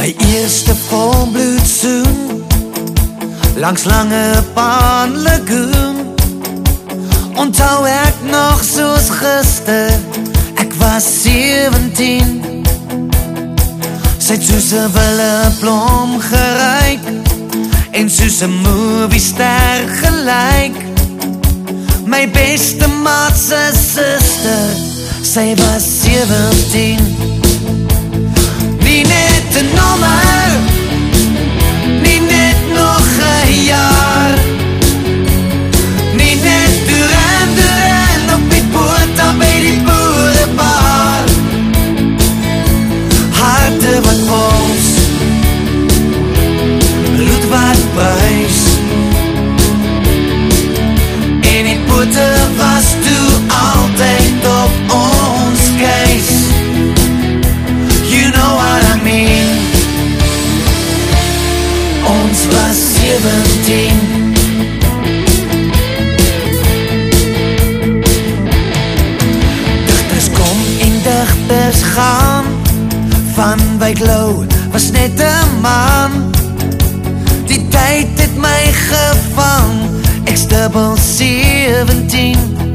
My eerste volbloedsoen langs Lange Baan Lagoon. Onthou ek nog soos gister, ek was 17. Sy het soos 'n wille blom geruik en soos 'n moviester gelyk. My beste maat se suster, sy was 17. Nie net 'n nommer, nie net nog 'n jaar, nie net Duran op die boot daar by die boerebaar. Harte wat boos, bloed wat bruis, en die boete was toe altyd op ons keis. You know what I mean. Ons was 17. Digters kom en digters gaan, van Wyk Louw was net 'n maan. Die tyd het my gevang, ek's dubbel 17.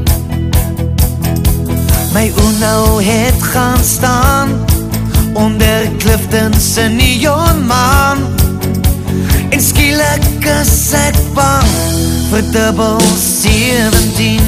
My Uno het gaan staan onder Clifton se neonmaan, en skielik is ek bang vir dubbel 17.